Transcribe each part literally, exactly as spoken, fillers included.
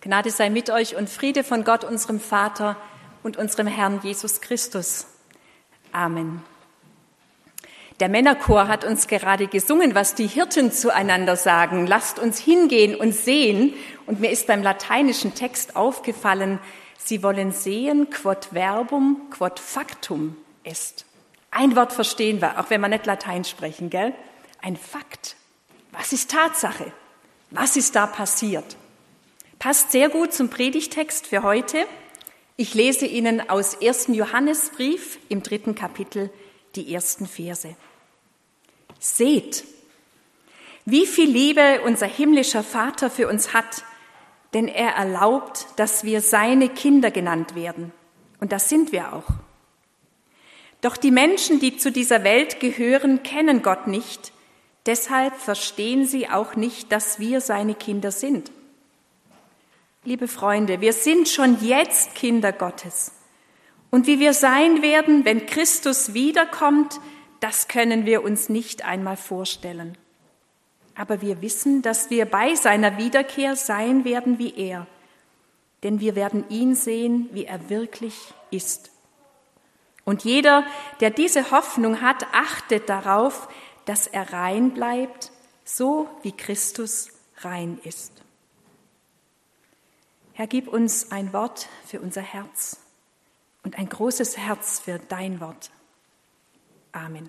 Gnade sei mit euch und Friede von Gott, unserem Vater und unserem Herrn Jesus Christus. Amen. Der Männerchor hat uns gerade gesungen, was die Hirten zueinander sagen. Lasst uns hingehen und sehen. Und mir ist beim lateinischen Text aufgefallen, sie wollen sehen, quod verbum, quod factum est. Ein Wort verstehen wir, auch wenn wir nicht Latein sprechen, gell? Ein Fakt. Was ist Tatsache? Was ist da passiert? Passt sehr gut zum Predigtext für heute. Ich lese Ihnen aus ersten Johannesbrief im dritten Kapitel die ersten Verse. Seht, wie viel Liebe unser himmlischer Vater für uns hat, denn er erlaubt, dass wir seine Kinder genannt werden. Und das sind wir auch. Doch die Menschen, die zu dieser Welt gehören, kennen Gott nicht. Deshalb verstehen sie auch nicht, dass wir seine Kinder sind. Liebe Freunde, wir sind schon jetzt Kinder Gottes. Und wie wir sein werden, wenn Christus wiederkommt, das können wir uns nicht einmal vorstellen. Aber wir wissen, dass wir bei seiner Wiederkehr sein werden wie er. Denn wir werden ihn sehen, wie er wirklich ist. Und jeder, der diese Hoffnung hat, achtet darauf, dass er rein bleibt, so wie Christus rein ist. Herr, gib uns ein Wort für unser Herz und ein großes Herz für dein Wort. Amen.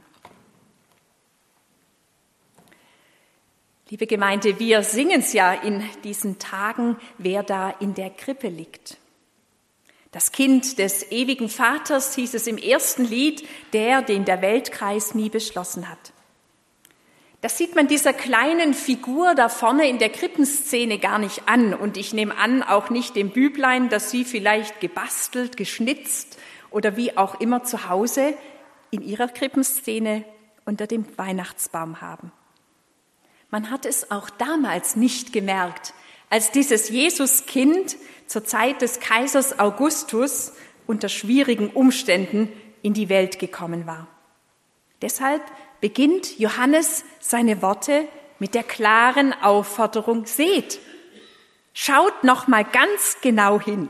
Liebe Gemeinde, wir singen es ja in diesen Tagen, wer da in der Krippe liegt. Das Kind des ewigen Vaters hieß es im ersten Lied, der, den der Weltkreis nie beschlossen hat. Das sieht man dieser kleinen Figur da vorne in der Krippenszene gar nicht an. Und ich nehme an, auch nicht dem Büblein, das sie vielleicht gebastelt, geschnitzt oder wie auch immer zu Hause in ihrer Krippenszene unter dem Weihnachtsbaum haben. Man hat es auch damals nicht gemerkt, als dieses Jesuskind zur Zeit des Kaisers Augustus unter schwierigen Umständen in die Welt gekommen war. Deshalb beginnt Johannes seine Worte mit der klaren Aufforderung: Seht, schaut noch mal ganz genau hin.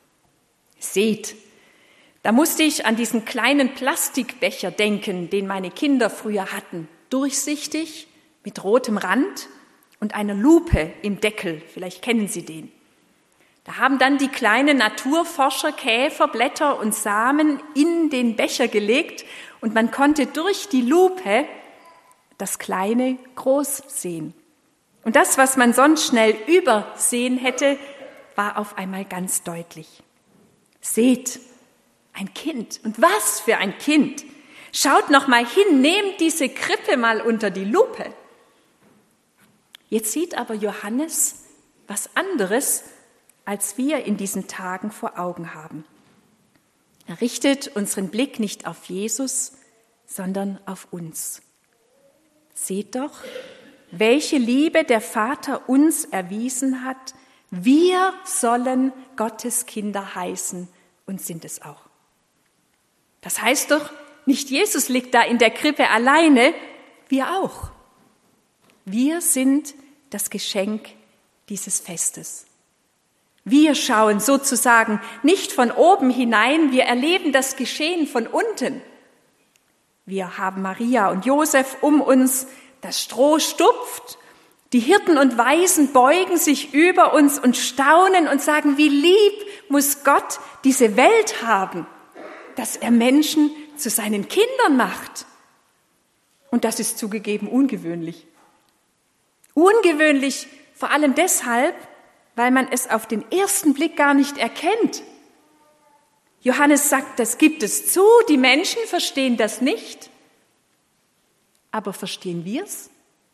Seht, da musste ich an diesen kleinen Plastikbecher denken, den meine Kinder früher hatten, durchsichtig, mit rotem Rand und einer Lupe im Deckel, vielleicht kennen Sie den. Da haben dann die kleinen Naturforscher Käfer, Blätter und Samen in den Becher gelegt und man konnte durch die Lupe das Kleine groß sehen. Und das, was man sonst schnell übersehen hätte, war auf einmal ganz deutlich. Seht, ein Kind. Und was für ein Kind. Schaut noch mal hin, nehmt diese Krippe mal unter die Lupe. Jetzt sieht aber Johannes was anderes, als wir in diesen Tagen vor Augen haben. Er richtet unseren Blick nicht auf Jesus, sondern auf uns. Seht doch, welche Liebe der Vater uns erwiesen hat. Wir sollen Gottes Kinder heißen und sind es auch. Das heißt doch, nicht Jesus liegt da in der Krippe alleine, wir auch. Wir sind das Geschenk dieses Festes. Wir schauen sozusagen nicht von oben hinein, wir erleben das Geschehen von unten. Wir haben Maria und Josef um uns, das Stroh stupft, die Hirten und Waisen beugen sich über uns und staunen und sagen, wie lieb muss Gott diese Welt haben, dass er Menschen zu seinen Kindern macht. Und das ist zugegeben ungewöhnlich. Ungewöhnlich vor allem deshalb, weil man es auf den ersten Blick gar nicht erkennt. Johannes sagt, das gibt es zu, die Menschen verstehen das nicht. Aber verstehen wir es?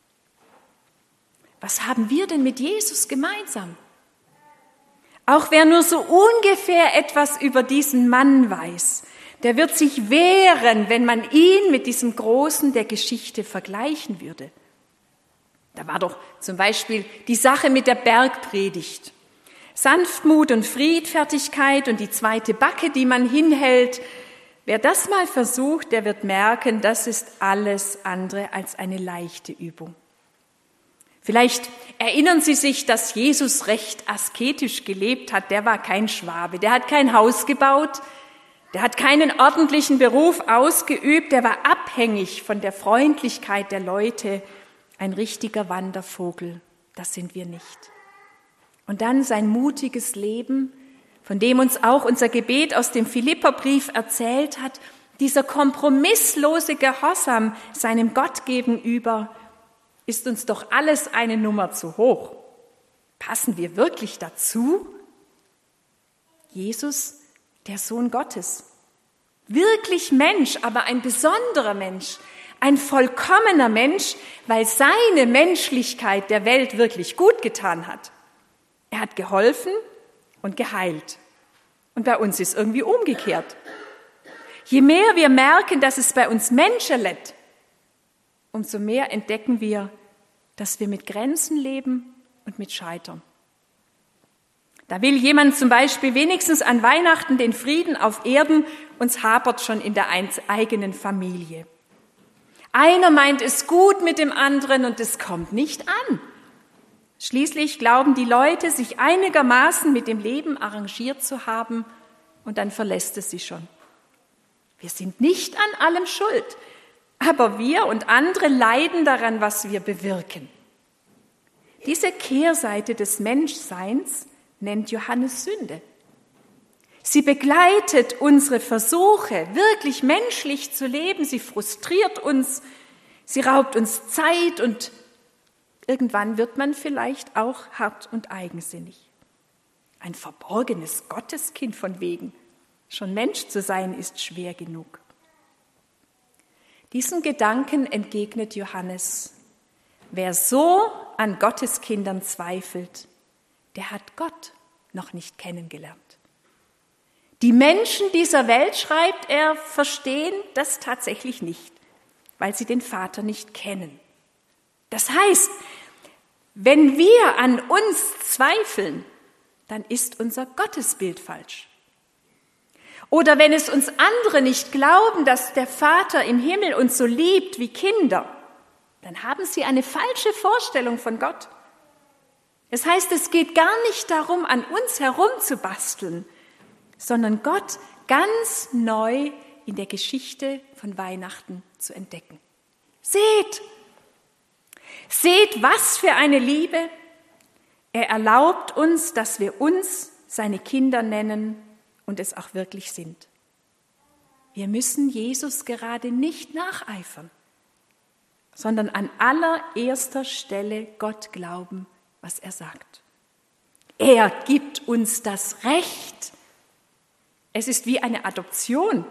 Was haben wir denn mit Jesus gemeinsam? Auch wer nur so ungefähr etwas über diesen Mann weiß, der wird sich wehren, wenn man ihn mit diesem Großen der Geschichte vergleichen würde. Da war doch zum Beispiel die Sache mit der Bergpredigt. Sanftmut und Friedfertigkeit und die zweite Backe, die man hinhält. Wer das mal versucht, der wird merken, das ist alles andere als eine leichte Übung. Vielleicht erinnern Sie sich, dass Jesus recht asketisch gelebt hat. Der war kein Schwabe, der hat kein Haus gebaut, der hat keinen ordentlichen Beruf ausgeübt, der war abhängig von der Freundlichkeit der Leute, ein richtiger Wandervogel, das sind wir nicht. Und dann sein mutiges Leben, von dem uns auch unser Gebet aus dem Philipperbrief erzählt hat, dieser kompromisslose Gehorsam seinem Gott gegenüber, ist uns doch alles eine Nummer zu hoch. Passen wir wirklich dazu? Jesus, der Sohn Gottes, wirklich Mensch, aber ein besonderer Mensch, ein vollkommener Mensch, weil seine Menschlichkeit der Welt wirklich gut getan hat. Er hat geholfen und geheilt. Und bei uns ist irgendwie umgekehrt. Je mehr wir merken, dass es bei uns Menschen lädt, umso mehr entdecken wir, dass wir mit Grenzen leben und mit Scheitern. Da will jemand zum Beispiel wenigstens an Weihnachten den Frieden auf Erden, uns hapert schon in der eigenen Familie. Einer meint es gut mit dem anderen und es kommt nicht an. Schließlich glauben die Leute, sich einigermaßen mit dem Leben arrangiert zu haben und dann verlässt es sie schon. Wir sind nicht an allem schuld, aber wir und andere leiden daran, was wir bewirken. Diese Kehrseite des Menschseins nennt Johannes Sünde. Sie begleitet unsere Versuche, wirklich menschlich zu leben. Sie frustriert uns, sie raubt uns Zeit und irgendwann wird man vielleicht auch hart und eigensinnig. Ein verborgenes Gotteskind von wegen. Schon Mensch zu sein ist schwer genug. Diesen Gedanken entgegnet Johannes: Wer so an Gottes Kindern zweifelt, der hat Gott noch nicht kennengelernt. Die Menschen dieser Welt, schreibt er, verstehen das tatsächlich nicht, weil sie den Vater nicht kennen. Das heißt, wenn wir an uns zweifeln, dann ist unser Gottesbild falsch. Oder wenn es uns andere nicht glauben, dass der Vater im Himmel uns so liebt wie Kinder, dann haben sie eine falsche Vorstellung von Gott. Das heißt, es geht gar nicht darum, an uns herumzubasteln, sondern Gott ganz neu in der Geschichte von Weihnachten zu entdecken. Seht! Seht, was für eine Liebe! Er erlaubt uns, dass wir uns seine Kinder nennen und es auch wirklich sind. Wir müssen Jesus gerade nicht nacheifern, sondern an allererster Stelle Gott glauben, was er sagt. Er gibt uns das Recht. Es ist wie eine Adoption.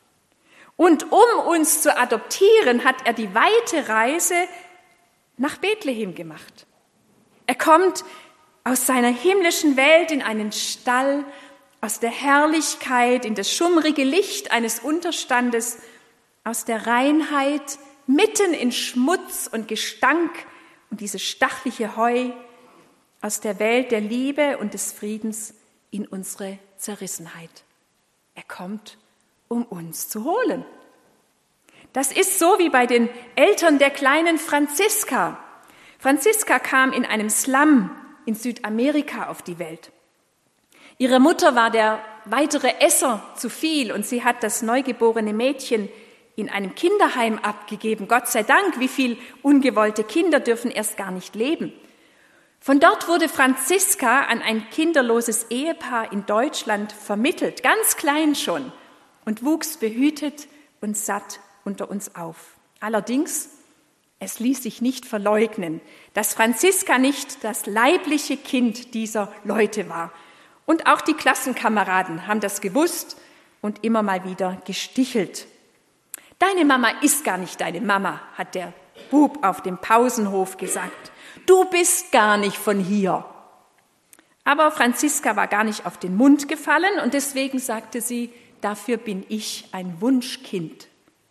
Und um uns zu adoptieren, hat er die weite Reise nach Bethlehem gemacht. Er kommt aus seiner himmlischen Welt in einen Stall, aus der Herrlichkeit in das schummrige Licht eines Unterstandes, aus der Reinheit mitten in Schmutz und Gestank und dieses stachliche Heu, aus der Welt der Liebe und des Friedens in unsere Zerrissenheit. Er kommt, um uns zu holen. Das ist so wie bei den Eltern der kleinen Franziska. Franziska kam in einem Slum in Südamerika auf die Welt. Ihrer Mutter war der weitere Esser zu viel und sie hat das neugeborene Mädchen in einem Kinderheim abgegeben. Gott sei Dank, wie viele ungewollte Kinder dürfen erst gar nicht leben. Von dort wurde Franziska an ein kinderloses Ehepaar in Deutschland vermittelt, ganz klein schon, und wuchs behütet und satt unter uns auf. Allerdings, es ließ sich nicht verleugnen, dass Franziska nicht das leibliche Kind dieser Leute war. Und auch die Klassenkameraden haben das gewusst und immer mal wieder gestichelt. Deine Mama ist gar nicht deine Mama, hat der Bub auf dem Pausenhof gesagt. Du bist gar nicht von hier. Aber Franziska war gar nicht auf den Mund gefallen und deswegen sagte sie, dafür bin ich ein Wunschkind.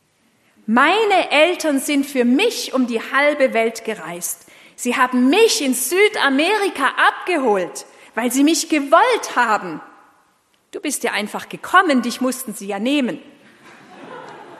Meine Eltern sind für mich um die halbe Welt gereist. Sie haben mich in Südamerika abgeholt, weil sie mich gewollt haben. Du bist ja einfach gekommen, dich mussten sie ja nehmen.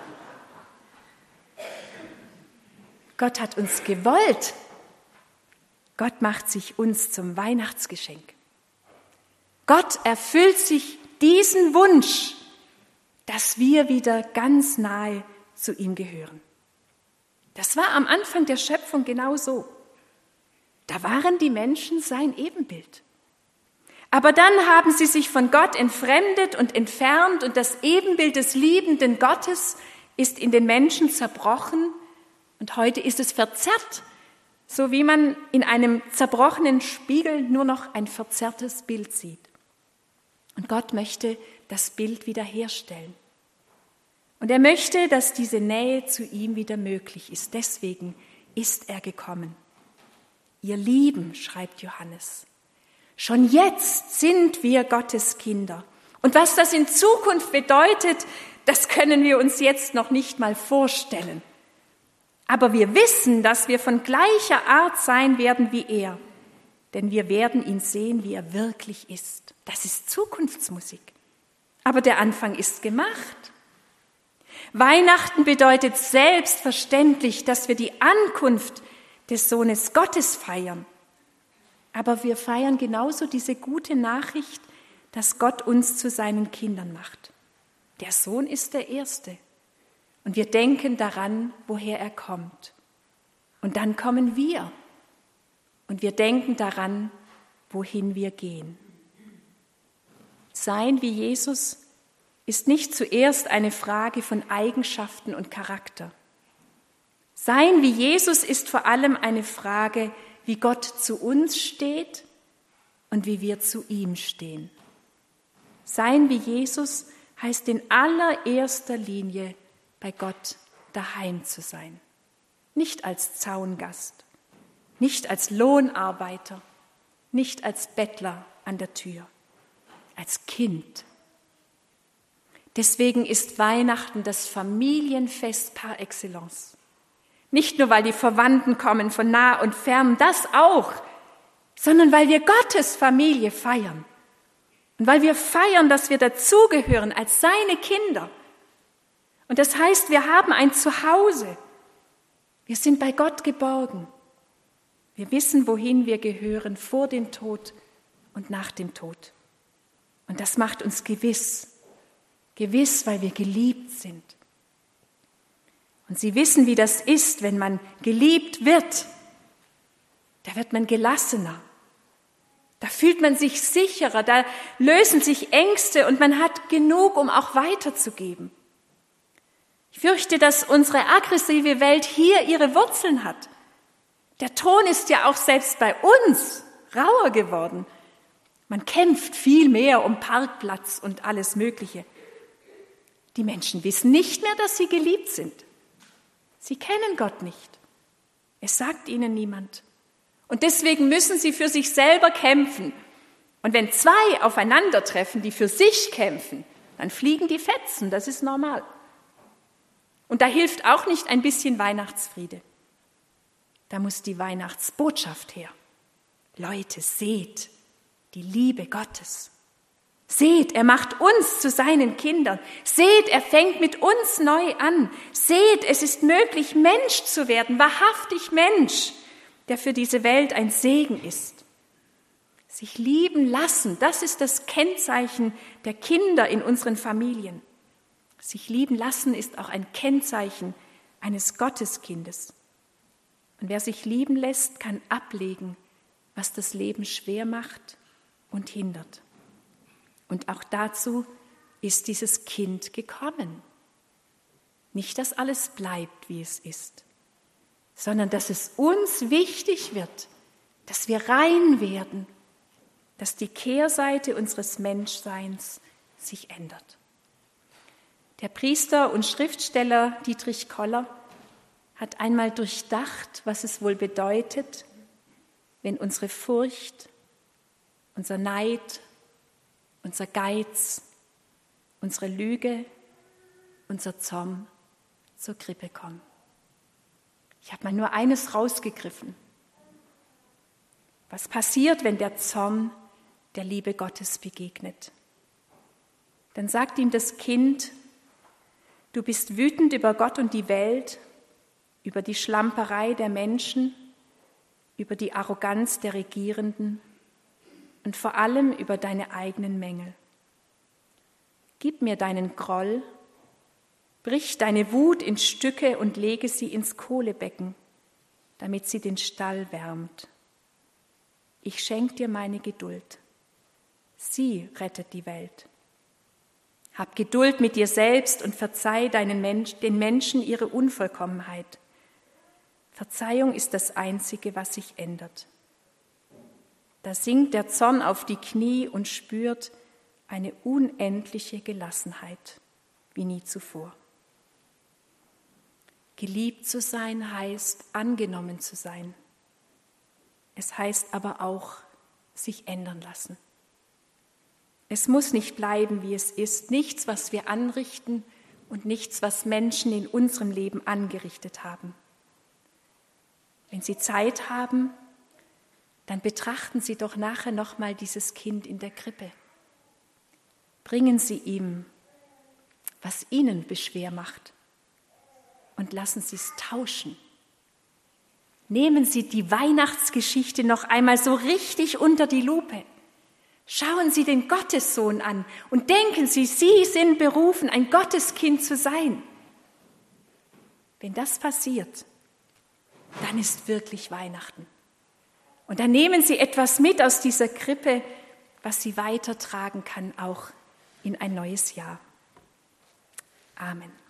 Gott hat uns gewollt. Gott macht sich uns zum Weihnachtsgeschenk. Gott erfüllt sich diesen Wunsch, dass wir wieder ganz nahe zu ihm gehören. Das war am Anfang der Schöpfung genau so. Da waren die Menschen sein Ebenbild. Aber dann haben sie sich von Gott entfremdet und entfernt und das Ebenbild des liebenden Gottes ist in den Menschen zerbrochen und heute ist es verzerrt, so wie man in einem zerbrochenen Spiegel nur noch ein verzerrtes Bild sieht. Und Gott möchte das Bild wiederherstellen. Und er möchte, dass diese Nähe zu ihm wieder möglich ist. Deswegen ist er gekommen. Ihr Lieben, schreibt Johannes, schon jetzt sind wir Gottes Kinder. Und was das in Zukunft bedeutet, das können wir uns jetzt noch nicht mal vorstellen. Aber wir wissen, dass wir von gleicher Art sein werden wie er. Denn wir werden ihn sehen, wie er wirklich ist. Das ist Zukunftsmusik. Aber der Anfang ist gemacht. Weihnachten bedeutet selbstverständlich, dass wir die Ankunft des Sohnes Gottes feiern. Aber wir feiern genauso diese gute Nachricht, dass Gott uns zu seinen Kindern macht. Der Sohn ist der Erste. Und wir denken daran, woher er kommt. Und dann kommen wir. Und wir denken daran, wohin wir gehen. Sein wie Jesus ist nicht zuerst eine Frage von Eigenschaften und Charakter. Sein wie Jesus ist vor allem eine Frage, wie Gott zu uns steht und wie wir zu ihm stehen. Sein wie Jesus heißt in allererster Linie, bei Gott daheim zu sein. Nicht als Zaungast, nicht als Lohnarbeiter, nicht als Bettler an der Tür, als Kind. Deswegen ist Weihnachten das Familienfest par excellence. Nicht nur, weil die Verwandten kommen von nah und fern, das auch, sondern weil wir Gottes Familie feiern. Und weil wir feiern, dass wir dazugehören als seine Kinder. Und das heißt, wir haben ein Zuhause. Wir sind bei Gott geborgen. Wir wissen, wohin wir gehören, vor dem Tod und nach dem Tod. Und das macht uns gewiss. Gewiss, weil wir geliebt sind. Und Sie wissen, wie das ist, wenn man geliebt wird. Da wird man gelassener. Da fühlt man sich sicherer, da lösen sich Ängste und man hat genug, um auch weiterzugeben. Ich fürchte, dass unsere aggressive Welt hier ihre Wurzeln hat. Der Ton ist ja auch selbst bei uns rauer geworden. Man kämpft viel mehr um Parkplatz und alles Mögliche. Die Menschen wissen nicht mehr, dass sie geliebt sind. Sie kennen Gott nicht. Es sagt ihnen niemand. Und deswegen müssen sie für sich selber kämpfen. Und wenn zwei aufeinandertreffen, die für sich kämpfen, dann fliegen die Fetzen, das ist normal. Und da hilft auch nicht ein bisschen Weihnachtsfriede. Da muss die Weihnachtsbotschaft her. Leute, seht die Liebe Gottes. Seht, er macht uns zu seinen Kindern. Seht, er fängt mit uns neu an. Seht, es ist möglich, Mensch zu werden, wahrhaftig Mensch, der für diese Welt ein Segen ist. Sich lieben lassen, das ist das Kennzeichen der Kinder in unseren Familien. Sich lieben lassen ist auch ein Kennzeichen eines Gotteskindes. Und wer sich lieben lässt, kann ablegen, was das Leben schwer macht und hindert. Und auch dazu ist dieses Kind gekommen. Nicht, dass alles bleibt, wie es ist, sondern dass es uns wichtig wird, dass wir rein werden, dass die Kehrseite unseres Menschseins sich ändert. Der Priester und Schriftsteller Dietrich Koller hat einmal durchdacht, was es wohl bedeutet, wenn unsere Furcht, unser Neid, unser Geiz, unsere Lüge, unser Zorn zur Krippe kommen. Ich habe mal nur eines rausgegriffen. Was passiert, wenn der Zorn der Liebe Gottes begegnet? Dann sagt ihm das Kind, du bist wütend über Gott und die Welt, über die Schlamperei der Menschen, über die Arroganz der Regierenden und vor allem über deine eigenen Mängel. Gib mir deinen Groll, brich deine Wut in Stücke und lege sie ins Kohlebecken, damit sie den Stall wärmt. Ich schenk dir meine Geduld. Sie rettet die Welt. Hab Geduld mit dir selbst und verzeih deinen Mensch, den Menschen ihre Unvollkommenheit. Verzeihung ist das Einzige, was sich ändert. Da sinkt der Zorn auf die Knie und spürt eine unendliche Gelassenheit, wie nie zuvor. Geliebt zu sein heißt, angenommen zu sein. Es heißt aber auch, sich ändern lassen. Es muss nicht bleiben, wie es ist, nichts, was wir anrichten und nichts, was Menschen in unserem Leben angerichtet haben. Wenn Sie Zeit haben, dann betrachten Sie doch nachher nochmal dieses Kind in der Krippe. Bringen Sie ihm, was Ihnen beschwer macht, und lassen Sie es tauschen. Nehmen Sie die Weihnachtsgeschichte noch einmal so richtig unter die Lupe. Schauen Sie den Gottessohn an und denken Sie, Sie sind berufen, ein Gotteskind zu sein. Wenn das passiert, dann ist wirklich Weihnachten. Und dann nehmen Sie etwas mit aus dieser Krippe, was Sie weitertragen kann, auch in ein neues Jahr. Amen.